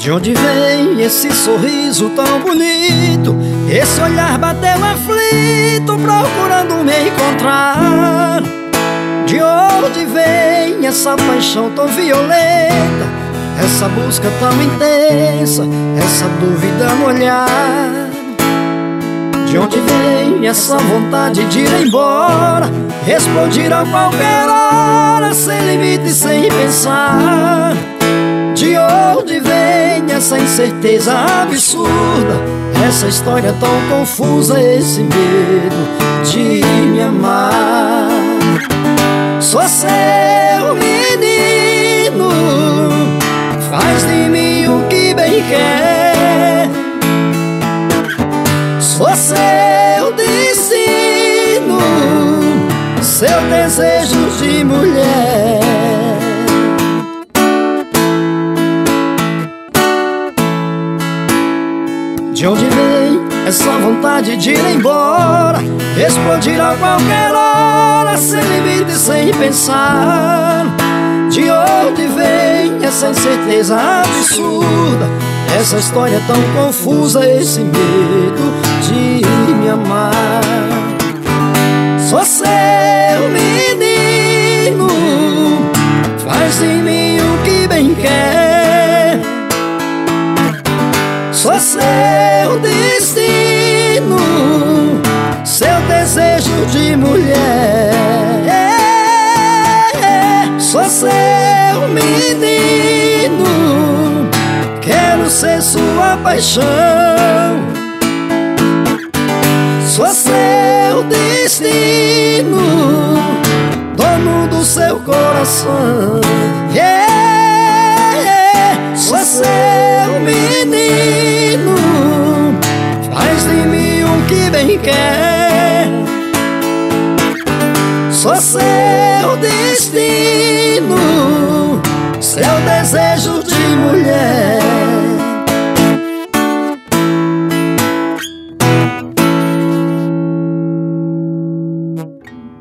De onde vem esse sorriso tão bonito? Esse olhar bateu aflito, procurando me encontrar. De onde vem essa paixão tão violenta? Essa busca tão intensa, essa dúvida no olhar. De onde vem essa vontade de ir embora, explodir a qualquer hora, sem limite, sem pensar? De onde vem essa incerteza absurda, essa história tão confusa, esse medo de me amar? Sou seu menino, faz de mim o que bem quer. Sou seu destino, seu desejo de mulher. De onde vem essa vontade de ir embora, explodir a qualquer hora, sem limite, sem pensar? De onde vem essa incerteza absurda, essa história tão confusa, esse medo de me amar? Sou seu menino, faz de mim o que bem quer. Sou seu destino, seu desejo de mulher. Sou seu menino, quero ser sua paixão. Sou seu destino, dono do seu coração. Sou seu menino, faz de mim o que bem quer. Sou seu destino, seu desejo de mulher.